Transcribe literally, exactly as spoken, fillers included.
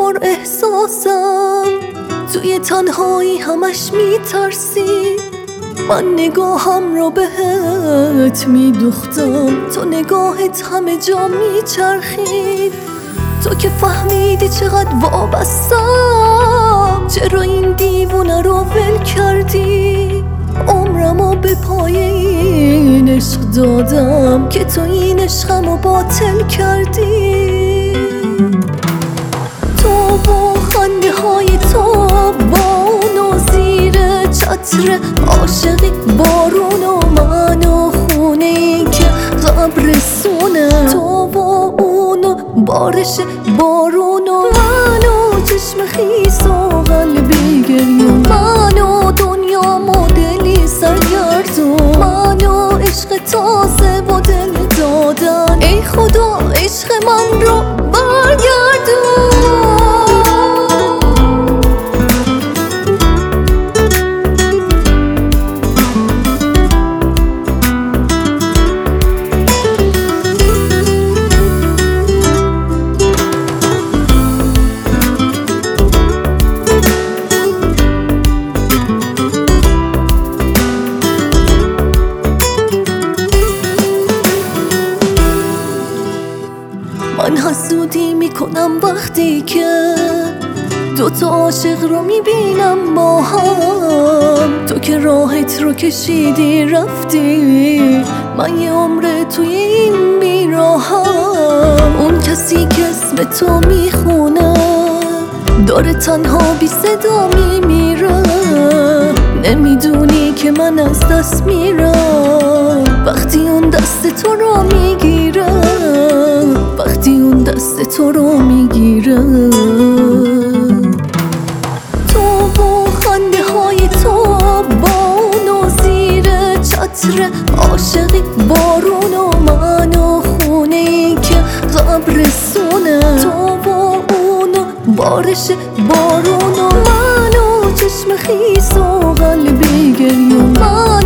بار احساسم توی تنهایی همش میترسی. من نگاهم رو بهت میدوختم، تو نگاهت همه جا میچرخید. تو که فهمیدی چقدر وابستم، چرا این دیوونه رو ول کردی؟ عمرمو به پای این عشق دادم که تو این عشقمو باطل کردی. تو و خنده های تو بارون و زیر چتر عاشقی، بارون و من و خونه ای که قبرستونه. تو و اون و بارش بارون و من و چشم خیس و قلبی گریون، من و دنیا مدلی سرگردون، من و عشق تازه و دل دادن. ای خدا عشق من رو برگردون. من حسودی میکنم وقتی که دوتا عاشق رو میبینم با هم. تو که راحت رو کشیدی رفتی، من یه عمره توی این بیراهم. اون کسی که اسم تو میخونه داره تنها بی صدا میمیره. نمیدونی که من از دست میرم وقتی اون دست تو رو میگیره، وقتی اون دست تو رو میگیره. تو و خنده های تو بارون و زیر چتر عاشقی، بارون و من و خونه ای که قبرستونه. تو و اون و بارش بارون و من و چشم خیس و قلبی گریون، من